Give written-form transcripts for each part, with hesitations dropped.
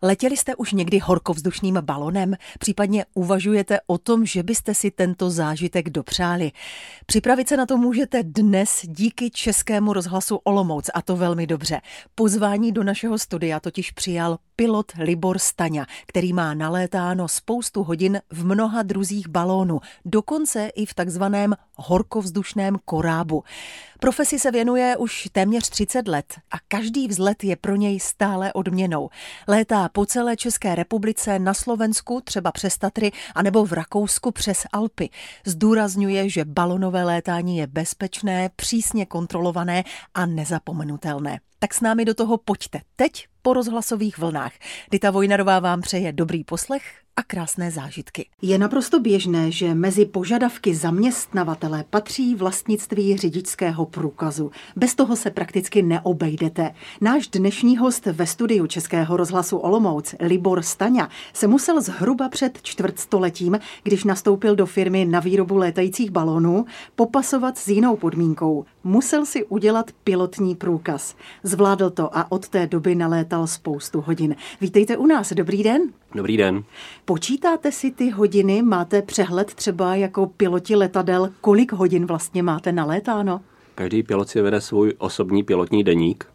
Letěli jste už někdy horkovzdušným balonem? Případně uvažujete o tom, že byste si tento zážitek dopřáli? Připravit se na to můžete dnes díky Českému rozhlasu Olomouc, a to velmi dobře. Pozvání do našeho studia totiž přijal pilot Libor Staňa, který má nalétáno spoustu hodin v mnoha druzích balónů, dokonce i v takzvaném horkovzdušném korábu. Profesi se věnuje už téměř 30 let a každý vzlet je pro něj stále odměnou. Létá po celé České republice, na Slovensku, třeba přes Tatry, anebo v Rakousku přes Alpy. Zdůrazňuje, že balonové létání je bezpečné, přísně kontrolované a nezapomenutelné. Tak s námi do toho pojďte teď po rozhlasových vlnách. Dita Vojnarová vám přeje dobrý poslech a krásné zážitky. Je naprosto běžné, že mezi požadavky zaměstnavatele patří vlastnictví řidičského průkazu. Bez toho se prakticky neobejdete. Náš dnešní host ve studiu Českého rozhlasu Olomouc, Libor Staňa, se musel zhruba před čtvrtstoletím, když nastoupil do firmy na výrobu létajících balónů, popasovat s jinou podmínkou. Musel si udělat pilotní průkaz. Zvládl to a od té doby nalétal spoustu hodin. Vítejte u nás, dobrý den. Dobrý den. Počítáte si ty hodiny? Máte přehled třeba jako piloti letadel, kolik hodin vlastně máte nalétáno? Každý pilot si vede svůj osobní pilotní deník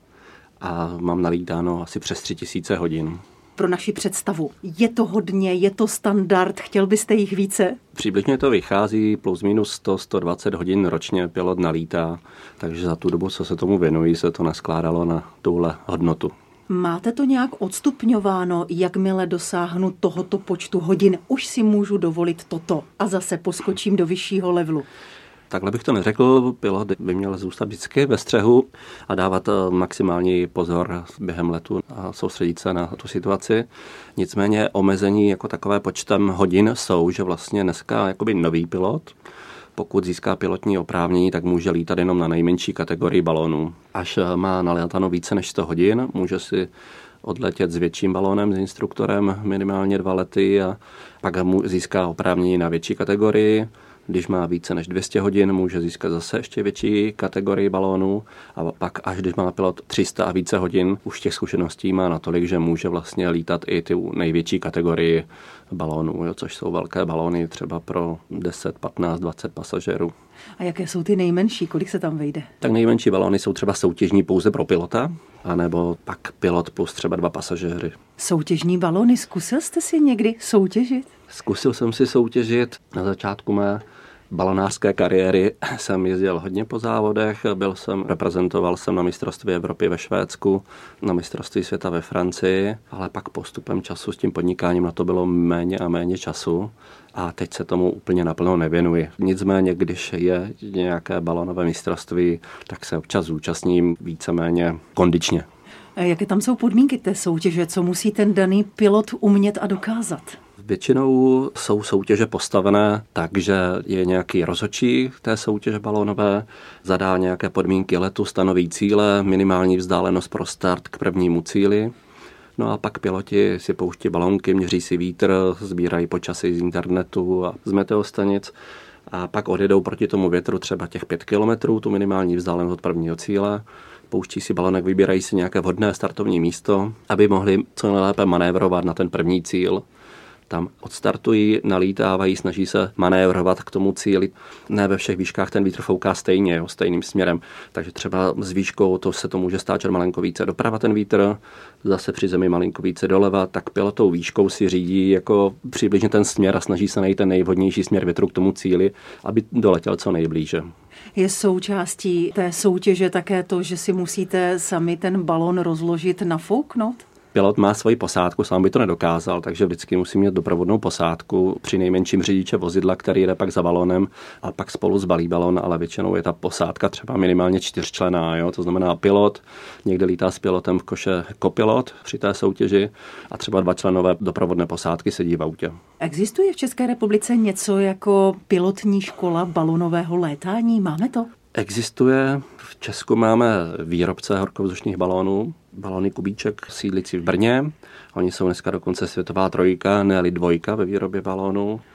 a mám nalítáno asi přes 3000 hodin. Pro naši představu, je to hodně, je to standard, chtěl byste jich více? Přibližně to vychází plus minus 100-120 hodin ročně pilot nalítá, takže za tu dobu, co se tomu věnují, se to naskládalo na tuhle hodnotu. Máte to nějak odstupňováno, jakmile dosáhnu tohoto počtu hodin, už si můžu dovolit toto a zase poskočím do vyššího levelu? Takhle bych to neřekl, pilot by měl zůstat vždycky ve střehu a dávat maximální pozor během letu a soustředit se na tu situaci. Nicméně omezení jako takové počtem hodin jsou, že vlastně dneska jakoby nový pilot, pokud získá pilotní oprávnění, tak může lítat jenom na nejmenší kategorii balónů. Až má nalétáno více než 100 hodin, může si odletět s větším balónem, s instruktorem minimálně 2 lety a pak mu získá oprávnění na větší kategorii. Když má více než 200 hodin, může získat zase ještě větší kategorii balónů a pak až když má pilot 300 a více hodin, už těch zkušeností má natolik, že může vlastně lítat i ty největší kategorii balónů, což jsou velké balóny třeba pro 10, 15, 20 pasažérů. A jaké jsou ty nejmenší? Kolik se tam vejde? Tak nejmenší balóny jsou třeba soutěžní pouze pro pilota, anebo pak pilot plus třeba 2 pasažéry. Soutěžní balóny, zkusil jste si někdy soutěžit? Zkusil jsem si soutěžit. Na začátku mé balonářské kariéry jsem jezdil hodně po závodech, reprezentoval jsem na mistrovství Evropy ve Švédsku, na mistrovství světa ve Francii, ale pak postupem času s tím podnikáním na to bylo méně a méně času a teď se tomu úplně naplno nevěnuji. Nicméně, když je nějaké balonové mistrovství, tak se občas zúčastním víceméně kondičně. A jaké tam jsou podmínky té soutěže? Co musí ten daný pilot umět a dokázat? Většinou jsou soutěže postavené tak, že je nějaký rozhodčí té soutěže balónové, zadá nějaké podmínky letu, stanoví cíle, minimální vzdálenost pro start k prvnímu cíli. No a pak piloti si pouští balónky, měří si vítr, sbírají počasí z internetu a z meteostanic a pak odjedou proti tomu větru třeba těch 5 kilometrů, tu minimální vzdálenost od prvního cíle. Pouští si balonek, vybírají si nějaké vhodné startovní místo, aby mohli co nejlépe manévrovat na ten první cíl. Tam odstartují, nalítávají, snaží se manévrovat k tomu cíli. Ne ve všech výškách ten vítr fouká stejně, stejným směrem. Takže třeba s výškou se to může stát, že malinko více doprava ten vítr, zase při zemi malinko více doleva, tak pilotou výškou si řídí jako přibližně ten směr a snaží se najít ten nejvhodnější směr větru k tomu cíli, aby doletěl co nejblíže. Je součástí té soutěže také to, že si musíte sami ten balon rozložit, nafouknout? Pilot má svoji posádku, sám by to nedokázal, takže vždycky musí mít doprovodnou posádku, při nejmenším řidiče vozidla, který jde pak za balonem a pak spolu zbalí balon, ale většinou je ta posádka třeba minimálně 4členná, to znamená pilot, někde lítá s pilotem v koše kopilot při té soutěži a třeba 2 členové doprovodné posádky sedí v autě. Existuje v České republice něco jako pilotní škola balonového létání? Máme to? Existuje. V Česku máme výrobce horkovzdušných balónů, balony Kubíček sídlící v Brně. Oni jsou dneska dokonce světová 3, ne-li 2 ve výrobě balónů.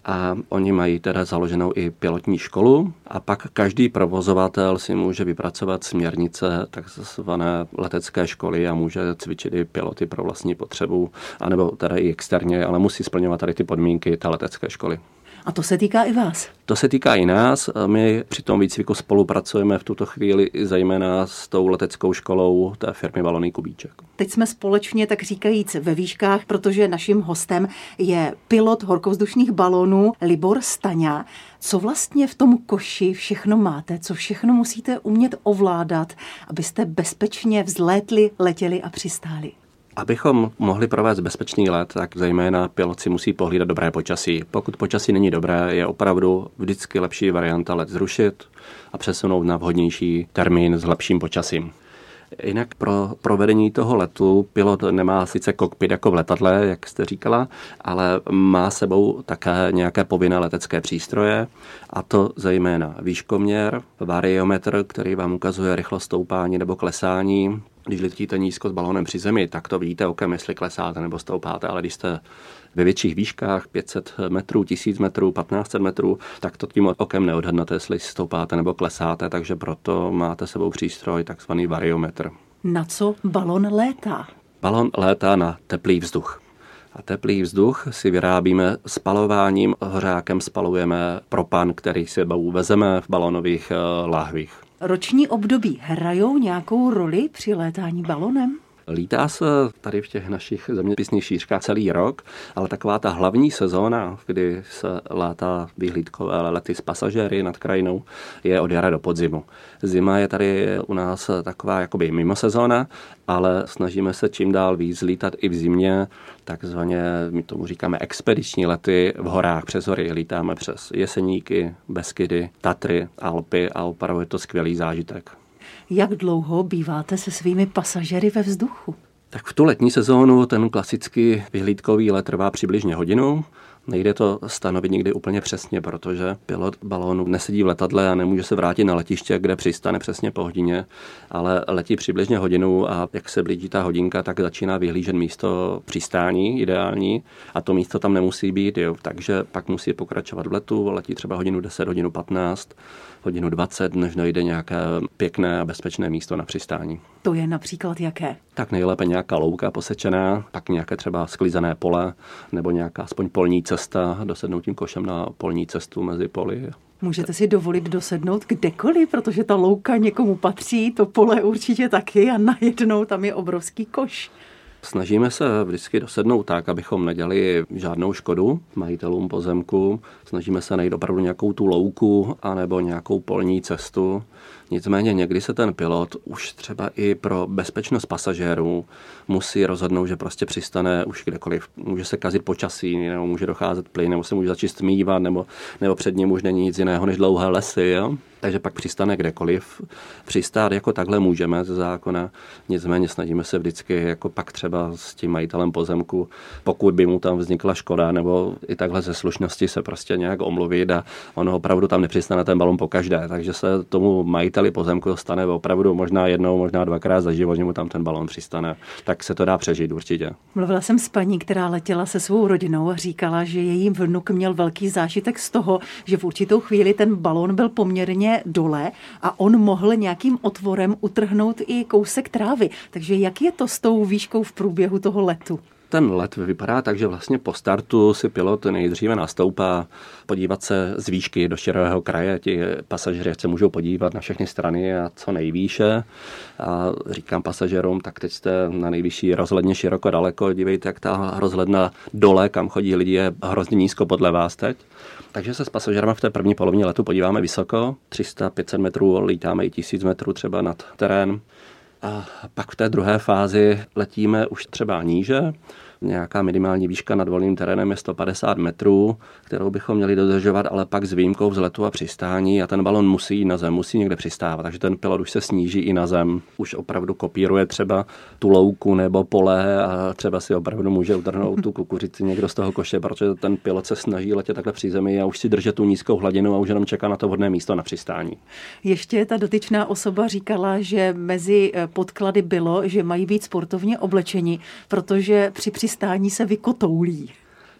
a oni mají teda založenou i pilotní školu a pak každý provozovatel si může vypracovat směrnice takzvané letecké školy a může cvičit i piloty pro vlastní potřebu, anebo teda i externě, ale musí splňovat tady ty podmínky té letecké školy. A to se týká i vás? To se týká i nás. My při tom výcviku spolupracujeme v tuto chvíli zejména s tou leteckou školou té firmy Baloný Kubíček. Teď jsme společně, tak říkajíc, ve výškách, protože naším hostem je pilot horkovzdušných balónů Libor Staňa. Co vlastně v tom koši všechno máte? Co všechno musíte umět ovládat, abyste bezpečně vzlétli, letěli a přistáli? Abychom mohli provést bezpečný let, tak zejména pilot si musí pohlídat dobré počasí. Pokud počasí není dobré, je opravdu vždycky lepší varianta let zrušit a přesunout na vhodnější termín s lepším počasím. Jinak pro provedení toho letu pilot nemá sice kokpit jako v letadle, jak jste říkala, ale má sebou také nějaké povinné letecké přístroje, a to zejména výškoměr, variometr, který vám ukazuje rychlost stoupání nebo klesání. Když letíte nízko s balónem při zemi, tak to vidíte okem, jestli klesáte nebo stoupáte, ale když jste ve větších výškách, 500 metrů, 1000 metrů, 1500 metrů, tak to tím okem neodhadnete, jestli stoupáte nebo klesáte, takže proto máte sebou přístroj, takzvaný variometr. Na co balon létá? Balon létá na teplý vzduch. A teplý vzduch si vyrábíme spalováním, hořákem spalujeme propan, který si vezeme v balónových láhvích. Roční období hrajou nějakou roli při létání balonem? Lítá se tady v těch našich zeměpisných šířkách celý rok, ale taková ta hlavní sezóna, kdy se létá vyhlídkové lety s pasažéry nad krajinou, je od jara do podzimu. Zima je tady u nás taková jakoby mimo sezóna, ale snažíme se čím dál víc lítat i v zimě, takzvaně, my tomu říkáme expediční lety v horách přes hory. Lítáme přes Jeseníky, Beskydy, Tatry, Alpy a opravdu je to skvělý zážitek. Jak dlouho býváte se svými pasažéry ve vzduchu? Tak v tu letní sezónu ten klasický vyhlídkový let trvá přibližně hodinu. Nejde to stanovit nikdy úplně přesně, protože pilot balónu nesedí v letadle a nemůže se vrátit na letiště, kde přistane přesně po hodině, ale letí přibližně hodinu a jak se blíží ta hodinka, tak začíná vyhlížet místo přistání ideální a to místo tam nemusí být, jo. Takže pak musí pokračovat v letu, letí třeba hodinu 10, hodinu 15, hodinu 20, než dojde nějaké pěkné a bezpečné místo na přistání. To je například jaké? Tak nejlépe nějaká louka posečená, pak nějaké třeba sklizené pole nebo nějaká aspoň polní cesta, dosednout tím košem na polní cestu mezi poli. Můžete si dovolit dosednout kdekoliv, protože ta louka někomu patří, to pole určitě taky a najednou tam je obrovský koš. Snažíme se vždycky dosednout tak, abychom nedělali žádnou škodu majitelům pozemku. Snažíme se najít opravdu nějakou tu louku anebo nějakou polní cestu. Nicméně někdy se ten pilot už třeba i pro bezpečnost pasažérů musí rozhodnout, že prostě přistane už kdekoliv. Může se kazit počasí, nebo může docházet plyn, nebo se může začít stmívat, nebo před ním už není nic jiného než dlouhé lesy. Jo? Takže pak přistane kdekoliv. Přistát jako takhle můžeme ze zákona, nicméně snažíme se vždycky jako pak třeba s tím majitelem pozemku, pokud by mu tam vznikla škoda, nebo i takhle ze slušnosti se prostě nějak omluvit a ono opravdu tam nepřistane ten balon pokaždé, takže se tomu majiteli pozemku dostane opravdu možná jednou, možná dvakrát za život, že mu tam ten balon přistane, tak se to dá přežít určitě. Mluvila jsem s paní, která letěla se svou rodinou a říkala, že její vnuk měl velký zážitek z toho, že v určitou chvíli ten balon byl poměrně dole a on mohl nějakým otvorem utrhnout i kousek trávy. Takže jak je to s tou výškou v průběhu toho letu? Ten let vypadá tak, že vlastně po startu si pilot nejdříve nastoupá podívat se z výšky do širokého kraje. Ti pasažéři se můžou podívat na všechny strany a co nejvýše. A říkám pasažérům, tak teď jste na nejvyšší rozhledně široko daleko. Dívejte, jak ta rozhledna dole, kam chodí lidi, je hrozně nízko podle vás teď. Takže se s pasažérama v té první polovině letu podíváme vysoko, 300-500 metrů, lítáme i 1000 metrů třeba nad terén. A pak v té druhé fázi letíme už třeba níže. Nějaká minimální výška nad volným terénem je 150 metrů, kterou bychom měli dodržovat, ale pak s výjimkou vzletu a přistání a ten balon musí jít na zem, musí někde přistávat, takže ten pilot už se sníží i na zem. Už opravdu kopíruje třeba tu louku nebo pole a třeba si opravdu může utrhnout tu kukuřici někdo z toho koše, protože ten pilot se snaží letět takhle při zemi a už si držet tu nízkou hladinu a už jenom čeká na to vhodné místo na přistání. Ještě ta dotyčná osoba říkala, že mezi podklady bylo, že mají být sportovně oblečeni, protože při přistání se vykotoulí.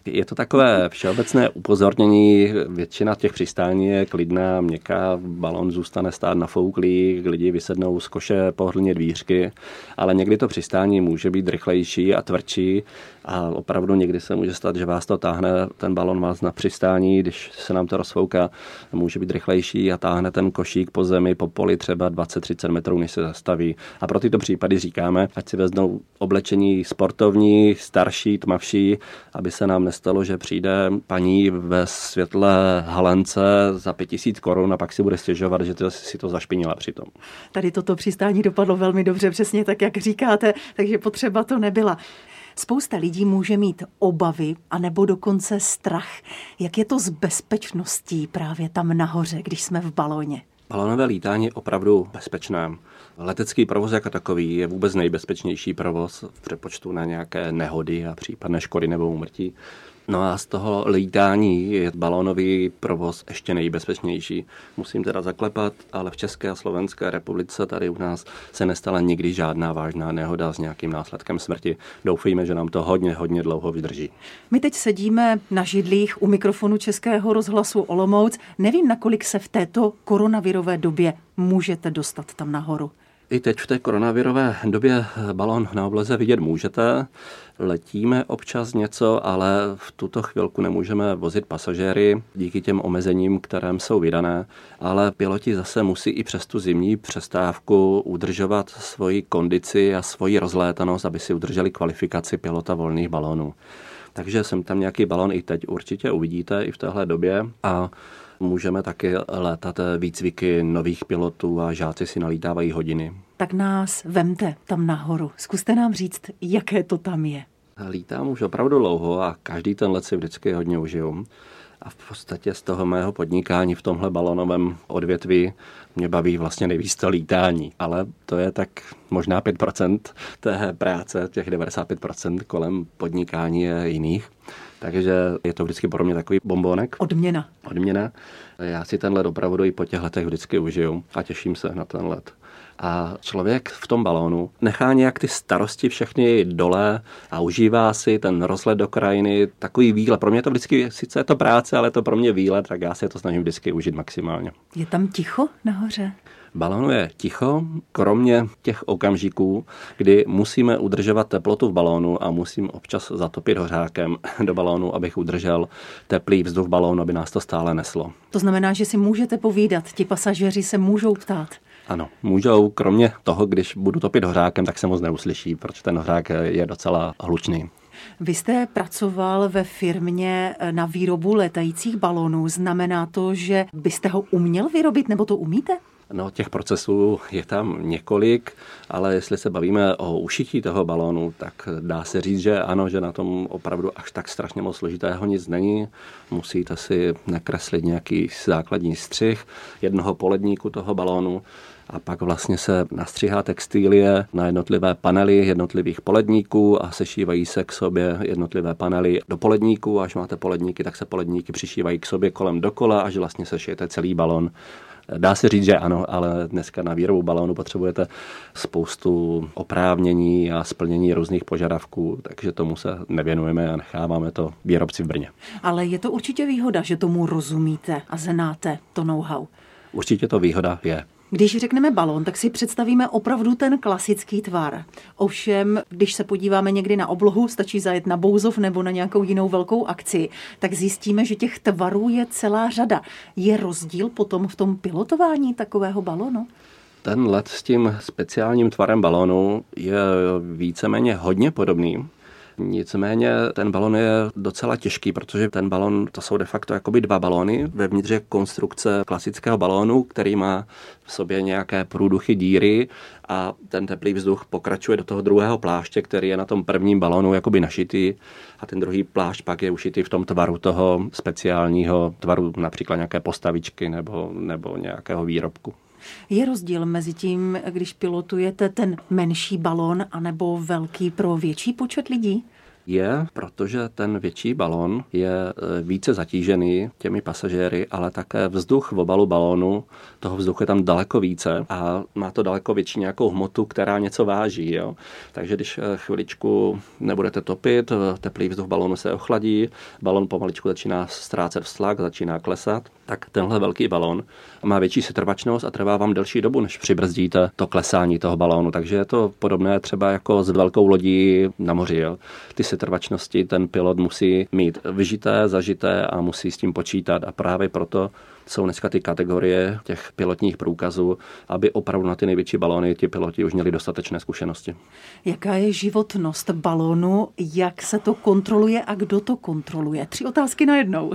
Je to takové všeobecné upozornění, většina těch přistání je klidná, měkká, balon zůstane stát nafouklý, lidi vysednou z koše pohodlně dvířky, ale někdy to přistání může být rychlejší a tvrdší a opravdu někdy se může stát, že vás to táhne, ten balon vás na přistání, když se nám to rozfouká, může být rychlejší a táhne ten košík po zemi, po poli třeba 20-30 metrů, než se zastaví. A pro tyto případy říkáme, ať si veznou oblečení sportovní, starší, tmavší, aby se nám nestalo, že přijde paní ve světle halence za 5 000 korun a pak si bude stěžovat, že si to zašpinila přitom. Tady toto přistání dopadlo velmi dobře, přesně tak, jak říkáte, takže potřeba to nebyla. Spousta lidí může mít obavy anebo dokonce strach. Jak je to s bezpečností právě tam nahoře, když jsme v balóně? Balonové lítání je opravdu bezpečné. Letecký provoz jako takový je vůbec nejbezpečnější provoz v přepočtu na nějaké nehody a případné škody nebo úmrtí. No a z toho lítání je balónový provoz ještě nejbezpečnější. Musím teda zaklepat, ale v České a Slovenské republice tady u nás se nestala nikdy žádná vážná nehoda s nějakým následkem smrti. Doufejme, že nám to hodně dlouho vydrží. My teď sedíme na židlích u mikrofonu Českého rozhlasu Olomouc. Nevím, nakolik se v této koronavirové době můžete dostat tam nahoru. I teď v té koronavirové době balon na obloze vidět můžete. Letíme občas něco, ale v tuto chvilku nemůžeme vozit pasažéry díky těm omezením, které jsou vydané. Ale piloti zase musí i přes tu zimní přestávku udržovat svoji kondici a svoji rozlétanost, aby si udrželi kvalifikaci pilota volných balónů. Takže jsem tam nějaký balon i teď určitě uvidíte i v téhle době a můžeme taky létat výcviky nových pilotů a žáci si nalítávají hodiny. Tak nás vemte tam nahoru. Zkuste nám říct, jaké to tam je. Lítám už opravdu dlouho a každý ten let si vždycky hodně užiju. A v podstatě z toho mého podnikání v tomhle balonovém odvětví mě baví vlastně nejvíc to lítání. Ale to je tak možná 5% té práce, těch 95% kolem podnikání je jiných. Takže je to vždycky pro mě takový bombónek. Odměna. Já si ten let opravdu i po těch letech vždycky užiju a těším se na ten let. A člověk v tom balónu nechá nějak ty starosti všechny dole a užívá si ten rozlet do krajiny, takový výlet. Pro mě to vždycky, sice je to práce, ale je to pro mě výlet, tak já se to snažím vždycky užít maximálně. Je tam ticho nahoře? Balónu je ticho, kromě těch okamžiků, kdy musíme udržovat teplotu v balónu a musím občas zatopit hořákem do balónu, abych udržel teplý vzduch v balónu, aby nás to stále neslo. To znamená, že si můžete povídat, ti pasažéři se můžou ptát. Ano, můžou, kromě toho, když budu topit hořákem, tak se moc neuslyší, protože ten hořák je docela hlučný. Vy jste pracoval ve firmě na výrobu létajících balónů. Znamená to, že byste ho uměl vyrobit, nebo to umíte? No, těch procesů je tam několik, ale jestli se bavíme o ušití toho balónu, tak dá se říct, že ano, že na tom opravdu až tak strašně moc složitého nic není. Musíte si nakreslit nějaký základní střih jednoho poledníku toho balónu a pak vlastně se nastřihá textilie na jednotlivé panely jednotlivých poledníků a sešívají se k sobě jednotlivé panely do poledníků. Až máte poledníky, tak se poledníky přišívají k sobě kolem dokola, až vlastně sešijete celý balón. Dá se říct, že ano, ale dneska na výrobu balónu potřebujete spoustu oprávnění a splnění různých požadavků, takže tomu se nevěnujeme a necháváme to výrobci v Brně. Ale je to určitě výhoda, že tomu rozumíte a znáte to know-how. Určitě to výhoda je. Když řekneme balón, tak si představíme opravdu ten klasický tvar. Ovšem, když se podíváme někdy na oblohu, stačí zajet na Bouzov nebo na nějakou jinou velkou akci, tak zjistíme, že těch tvarů je celá řada. Je rozdíl potom v tom pilotování takového balónu? Ten let s tím speciálním tvarem balónu je víceméně hodně podobný. Nicméně ten balon je docela těžký, protože ten balon, to jsou de facto jakoby dva balony. Vevnitř je konstrukce klasického balónu, který má v sobě nějaké průduchy, díry a ten teplý vzduch pokračuje do toho druhého pláště, který je na tom prvním balónu jakoby našitý a ten druhý plášť pak je ušitý v tom tvaru toho speciálního tvaru, například nějaké postavičky nebo nějakého výrobku. Je rozdíl mezi tím, když pilotujete ten menší balon anebo velký pro větší počet lidí? Je, protože ten větší balon je více zatížený těmi pasažéry, ale také vzduch v obalu balónu, toho vzduchu je tam daleko více a má to daleko větší nějakou hmotu, která něco váží. Jo? Takže když chviličku nebudete topit, teplý vzduch balónu se ochladí, balon pomaličku začíná ztrácet vztlak, začíná klesat, tak tenhle velký balon má větší setrvačnost a trvá vám delší dobu, než přibrzdíte to klesání toho balónu. Takže je to podobné třeba jako s velkou lodí na moři. Jo? Ty setrvačnosti ten pilot musí mít vyžité, zažité a musí s tím počítat. A právě proto jsou dneska ty kategorie těch pilotních průkazů, aby opravdu na ty největší balóny ti piloti už měli dostatečné zkušenosti. Jaká je životnost balónu, jak se to kontroluje a kdo to kontroluje? 3 otázky najednou.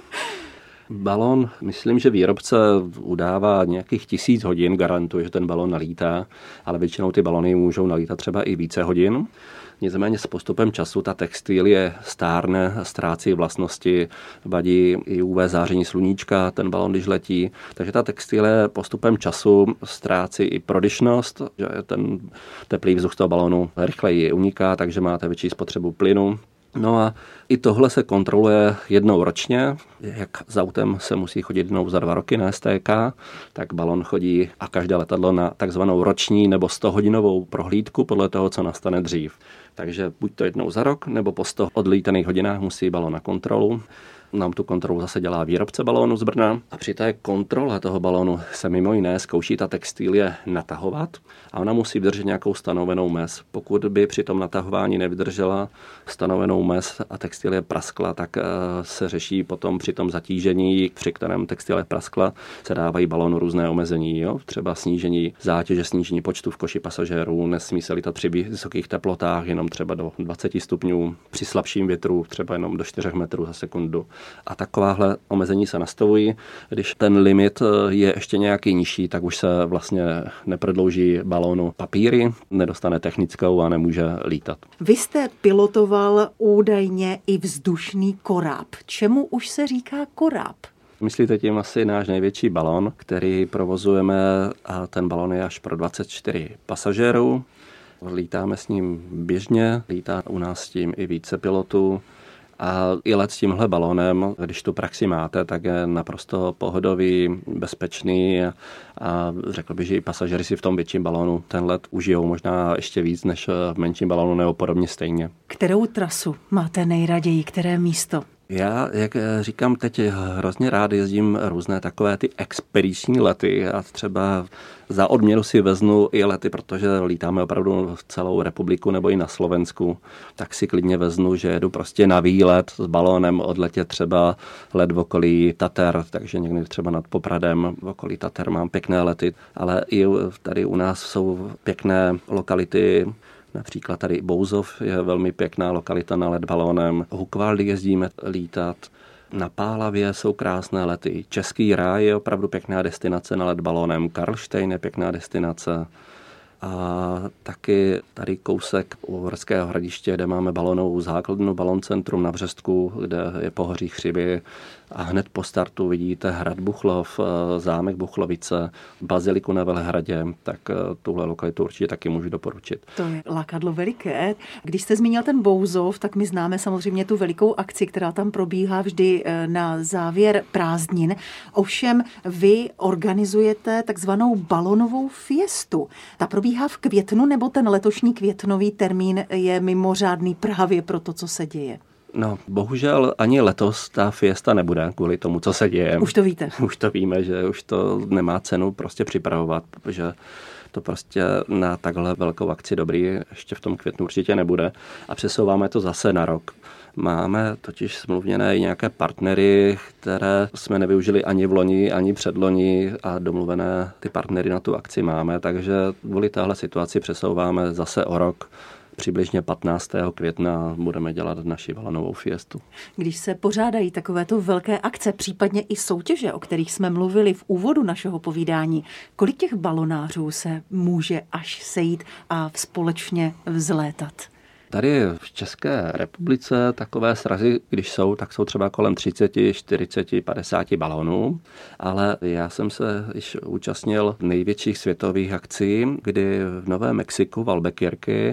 Balón, myslím, že výrobce udává nějakých 1000 hodin, garantuje, že ten balón nalítá, ale většinou ty balony můžou nalítat třeba i více hodin. Nicméně s postupem času ta textilie stárne, ztrácí vlastnosti, vadí i UV záření sluníčka, ten balon, když letí. Takže ta textilie postupem času ztrácí i prodyšnost, že ten teplý vzduch z toho balonu rychleji uniká, takže máte větší spotřebu plynu. No a i tohle se kontroluje jednou ročně, jak s autem se musí chodit jednou za 2 roky na STK, tak balon chodí a každé letadlo na takzvanou roční nebo 100hodinovou prohlídku podle toho, co nastane dřív. Takže buď to jednou za rok, nebo po 100 odlítaných hodinách musí balon na kontrolu. Nám tu kontrolu zase dělá výrobce balónu z Brna a při té kontrole toho balónu se mimo jiné zkouší ta textilie natahovat a ona musí vydržet nějakou stanovenou mez. Pokud by při tom natahování nevydržela stanovenou mez a textilie praskla, tak se řeší potom při tom zatížení, při kterém textilie praskla, se dávají balónu různé omezení. Jo? Třeba snížení zátěže, snížení počtu v koši pasažérů, nesmí se lítat při vysokých teplotách jenom třeba do 20 stupňů, při slabším větru třeba jenom do 4 metrů za sekundu. A takováhle omezení se nastavují. Když ten limit je ještě nějaký nižší, tak už se vlastně neprodlouží balónu papíry, nedostane technickou a nemůže lítat. Vy jste pilotoval údajně i vzdušný koráb. Čemu už se říká koráb? Myslíte tím asi náš největší balon, který provozujeme a ten balon je až pro 24 pasažérů. Lítáme s ním běžně, lítá u nás s tím i více pilotů. A i let s tímhle balónem, když tu praxi máte, tak je naprosto pohodový, bezpečný a řekl bych, že i pasažéři si v tom větším balónu ten let užijou možná ještě víc než v menším balónu nebo podobně stejně. Kterou trasu máte nejraději, které místo? Já, jak říkám, teď hrozně rád jezdím různé takové ty expediční lety a třeba za odměnu si veznu i lety, protože lítáme opravdu v celou republiku nebo i na Slovensku, tak si klidně veznu, že jedu prostě na výlet s balónem, odletět třeba let v okolí Tater, takže někdy třeba nad Popradem v okolí Tater mám pěkné lety, ale i tady u nás jsou pěkné lokality. Například tady Bouzov je velmi pěkná lokalita na let balónem. Hukvaldy jezdíme lítat. Na Pálavě jsou krásné lety. Český ráj je opravdu pěkná destinace na let balónem. Karlštejn je pěkná destinace. A taky tady kousek u Horského Hradiště, kde máme balónovou základnu, baloncentrum na Břestku, kde je pohoří Chřiby. A hned po startu vidíte hrad Buchlov, zámek Buchlovice, baziliku na Velehradě, tak tuhle lokalitu určitě taky můžu doporučit. To je lákadlo veliké. Když jste zmínil ten Bouzov, tak my známe samozřejmě tu velikou akci, která tam probíhá vždy na závěr prázdnin. Ovšem vy organizujete takzvanou balonovou fiestu. Ta probíhá v květnu, nebo ten letošní květnový termín je mimořádný právě pro to, co se děje? No, bohužel ani letos ta fiesta nebude kvůli tomu, co se děje. Už to víte. Už to víme, že už to nemá cenu prostě připravovat, protože to prostě na takhle velkou akci dobrý ještě v tom květnu určitě nebude a přesouváme to zase na rok. Máme totiž smluvněné i nějaké partnery, které jsme nevyužili ani v loni, ani předloni a domluvené ty partnery na tu akci máme, takže kvůli téhle situaci přesouváme zase o rok. Přibližně 15. května budeme dělat naši balónovou fiestu. Když se pořádají takovéto velké akce, případně i soutěže, o kterých jsme mluvili v úvodu našeho povídání, kolik těch balonářů se může až sejít a společně vzlétat? Tady v České republice takové srazy, když jsou, tak jsou třeba kolem 30, 40, 50 balonů, ale já jsem se již účastnil největších světových akcí, kdy v Novém Mexiku v Albuquerque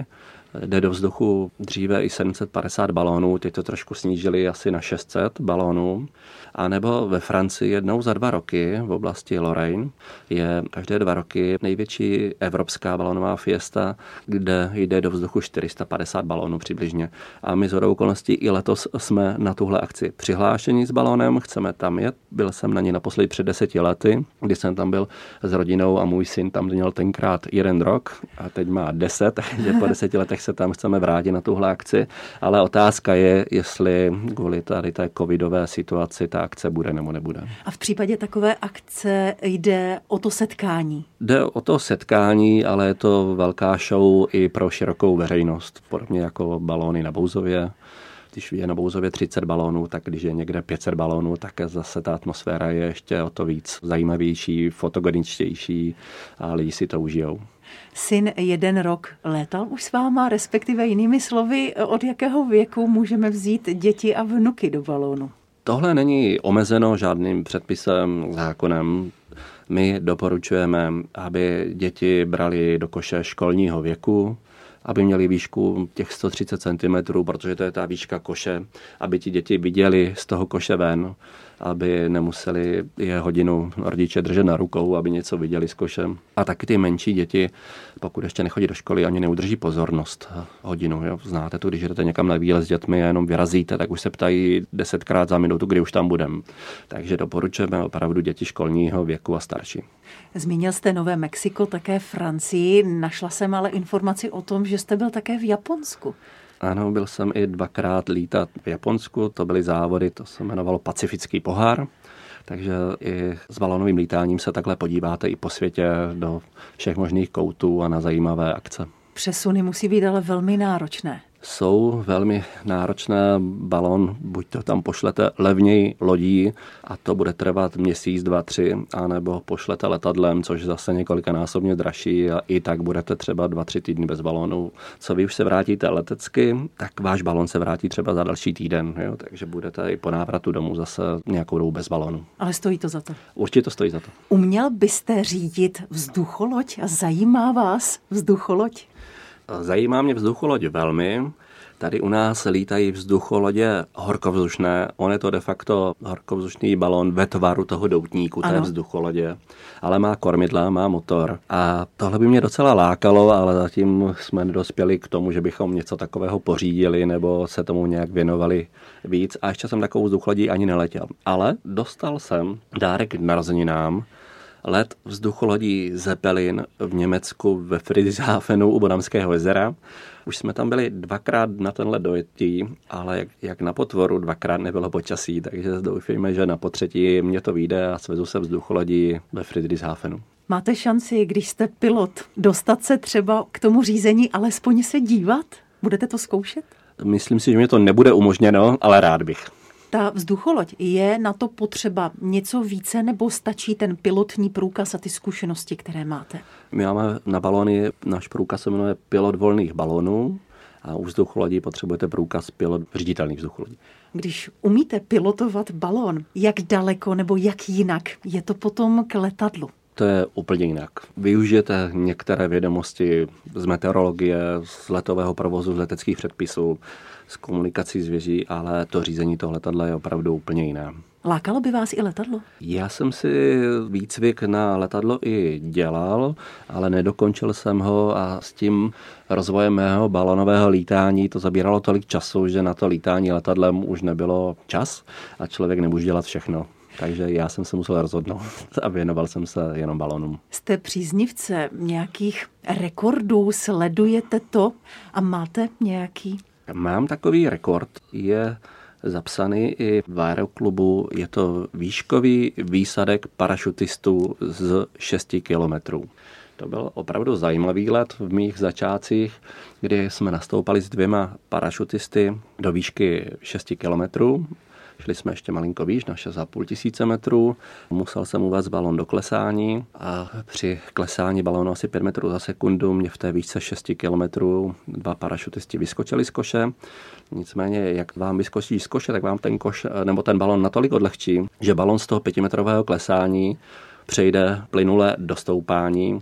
Jde do vzduchu dříve i 750 balónů, teď to trošku snížili asi na 600 balónů. A nebo ve Francii jednou za 2 roky v oblasti Lorraine je každé 2 roky největší evropská balónová fiesta, kde jde do vzduchu 450 balónů přibližně. A my shodou okolností i letos jsme na tuhle akci přihlášeni s balónem, chceme tam jet. Byl jsem na ní naposledy před 10 lety, kdy jsem tam byl s rodinou a můj syn tam měl tenkrát 1 rok a teď má 10, takže po 10 letech se tam chceme vrátit na tuhle akci. Ale otázka je, jestli kvůli tady té covidové situaci ta akce bude nebo nebude. A v případě takové akce jde o to setkání? Jde o to setkání, ale je to velká show i pro širokou veřejnost. Podobně jako balóny na Bouzově. Když je na Bouzově 30 balónů, tak když je někde 500 balónů, tak zase ta atmosféra je ještě o to víc zajímavější, fotogeničtější a lidi si to užijou. Syn 1 rok létal už s váma, respektive jinými slovy, od jakého věku můžeme vzít děti a vnuky do balónu? Tohle není omezeno žádným předpisem, zákonem. My doporučujeme, aby děti brali do koše školního věku, aby měli výšku těch 130 cm, protože to je ta výška koše, aby ti děti viděli z toho koše ven, aby nemuseli je hodinu rodiče držet na rukou, aby něco viděli z koše. A taky ty menší děti, pokud ještě nechodí do školy, ani neudrží pozornost hodinu. Jo? Znáte to, když jdete někam na výlet s dětmi a jenom vyrazíte, tak už se ptají 10krát za minutu, kdy už tam budeme. Takže doporučujeme opravdu děti školního věku a starší. Zmínil jste Nové Mexiko, také Francii. Našla jsem ale informaci o tom, že jste byl také v Japonsku. Ano, byl jsem i 2krát lítat v Japonsku, to byly závody, to se jmenovalo Pacifický pohár, takže i s balónovým lítáním se takhle podíváte i po světě do všech možných koutů a na zajímavé akce. Přesuny musí být ale velmi náročné. Jsou velmi náročné, balón, buď to tam pošlete levněji lodí a to bude trvat měsíc, 2, 3, anebo pošlete letadlem, což zase několikanásobně dražší a i tak budete třeba 2-3 týdny bez balónu. Co vy už se vrátíte letecky, tak váš balón se vrátí třeba za další týden, jo? Takže budete i po návratu domů zase nějakou dobu bez balónu. Ale stojí to za to? Určitě to stojí za to. Uměl byste řídit vzducholoď a zajímá vás vzducholoď? Zajímá mě vzducholoď velmi. Tady u nás lítají vzducholodě horkovzdušné. On je to de facto horkovzdušný balón ve tvaru toho doutníku, té vzducholodě. Ale má kormidla, má motor. A tohle by mě docela lákalo, ale zatím jsme nedospěli k tomu, že bychom něco takového pořídili nebo se tomu nějak věnovali víc. A ještě jsem takovou vzducholodí ani neletěl. Ale dostal jsem dárek k narozeninám let vzducholodí Zeppelin v Německu ve Friedrichshafenu u Bodamského jezera. Už jsme tam byli 2krát na ten let dojetí, ale jak na potvoru 2krát nebylo počasí, takže doufejme, že na potřetí mě to vyjde a svezu se vzducholodí ve Friedrichshafenu. Máte šanci, když jste pilot, dostat se třeba k tomu řízení, alespoň se dívat? Budete to zkoušet? Myslím si, že mě to nebude umožněno, ale rád bych. Ta vzducholoď, je na to potřeba něco více nebo stačí ten pilotní průkaz a ty zkušenosti, které máte? My máme na balóny, náš průkaz se jmenuje pilot volných balónů a u vzducholodí potřebujete průkaz pilot ředitelných vzducholodí. Když umíte pilotovat balón, jak daleko nebo jak jinak je to potom k letadlu? To je úplně jinak. Využijete některé vědomosti z meteorologie, z letového provozu, z leteckých předpisů, z komunikací s věží, ale to řízení toho letadla je opravdu úplně jiné. Lákalo by vás i letadlo? Já jsem si výcvik na letadlo i dělal, ale nedokončil jsem ho a s tím rozvojem mého balonového lítání to zabíralo tolik času, že na to lítání letadlem už nebylo čas a člověk nemůže dělat všechno. Takže já jsem se musel rozhodnout a věnoval jsem se jenom balonům. Jste příznivce nějakých rekordů, sledujete to a máte nějaký? Mám takový rekord, je zapsaný i v aeroklubu, je to výškový výsadek parašutistů z 6 kilometrů. To byl opravdu zajímavý let v mých začátcích, kdy jsme nastoupali s 2 parašutisty do výšky 6 kilometrů. Šli jsme ještě malinko výš, na 6,5 tisíce metrů. Musel jsem uvést balon do klesání a při klesání balónu asi 5 metrů za sekundu mě v té výšce 6 kilometrů 2 parašutisti vyskočili z koše. Nicméně, jak vám vyskočí z koše, tak vám ten koš nebo ten balon natolik odlehčí, že balon z toho 5metrového klesání přejde plynule do stoupání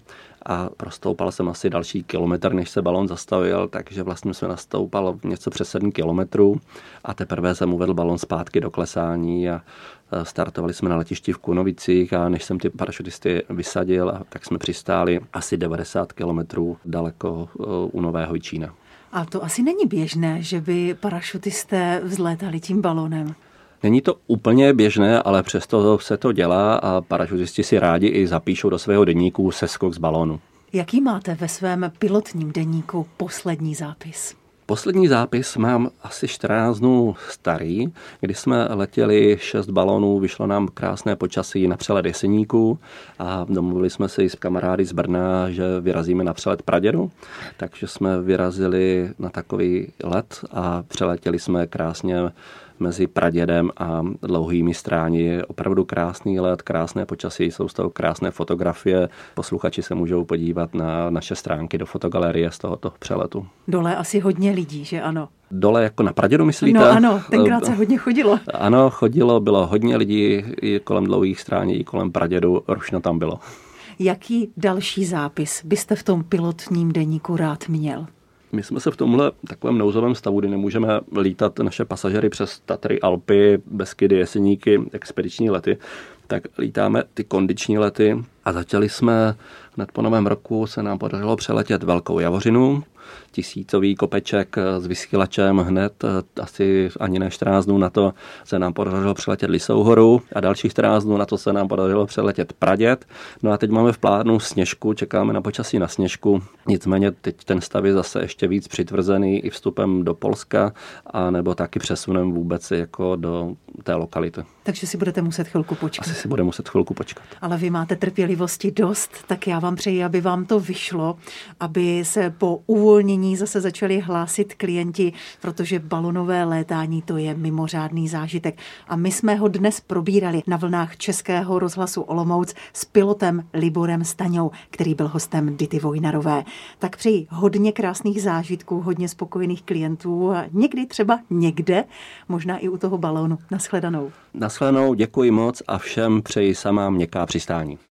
a prostoupal jsem asi další kilometr, než se balon zastavil, takže vlastně jsme nastoupal něco přes 7 kilometrů a teprve jsem uvedl balon zpátky do klesání a startovali jsme na letišti v Kunovicích a než jsem ty parašutisty vysadil, tak jsme přistáli asi 90 kilometrů daleko u Nového Jičína. A to asi není běžné, že by parašutisté vzlétali tím balonem. Není to úplně běžné, ale přesto se to dělá a parašutisti si rádi i zapíšou do svého deníku seskok z balónu. Jaký máte ve svém pilotním deníku poslední zápis? Poslední zápis mám asi 14 dnů starý, kdy jsme letěli 6 balonů, vyšlo nám krásné počasí na přelet Jeseníků a domluvili jsme si s kamarády z Brna, že vyrazíme na přelet Pradědu, takže jsme vyrazili na takový let a přeletěli jsme krásně mezi Pradědem a Dlouhými Stráni. Je opravdu krásný let, krásné počasí, jsou z toho krásné fotografie. Posluchači se můžou podívat na naše stránky do fotogalerie z tohoto přeletu. Dole asi hodně lidí, že ano? Dole jako na Pradědu, myslíte? No ano, tenkrát se hodně chodilo. Ano, chodilo, bylo hodně lidí i kolem Dlouhých Strání, i kolem Pradědu, rušno tam bylo. Jaký další zápis byste v tom pilotním deníku rád měl? My jsme se v tomhle takovém nouzovém stavu, kdy nemůžeme lítat naše pasažery přes Tatry, Alpy, Beskydy, Jeseníky, expediční lety, tak lítáme ty kondiční lety a začali jsme hned po novém roku, se nám podařilo přeletět Velkou Javořinu, 1000 kopeček s vysílačem hned, asi ani ne 14 dnů na to se nám podařilo přeletět Lisou horu a dalších 14 dnů na to se nám podařilo přeletět Praděd. No a teď máme v plánu Sněžku, čekáme na počasí na Sněžku, nicméně teď ten stav je zase ještě víc přitvrzený i vstupem do Polska a nebo taky přesunem vůbec jako do té lokality. Takže si budete muset chvilku počkat. Asi si bude muset chvilku počkat. Ale vy máte trpělivosti dost, tak já vám přeji, aby vám to vyšlo, aby se po uvolnění zase začali hlásit klienti, protože balonové létání to je mimořádný zážitek. A my jsme ho dnes probírali na vlnách Českého rozhlasu Olomouc s pilotem Liborem Staňou, který byl hostem Dity Vojnarové. Tak přeji hodně krásných zážitků, hodně spokojených klientů a někdy třeba někde, možná i u toho balónu. Nashledanou. Nashledanou, děkuji moc a všem přeji samá měkká přistání.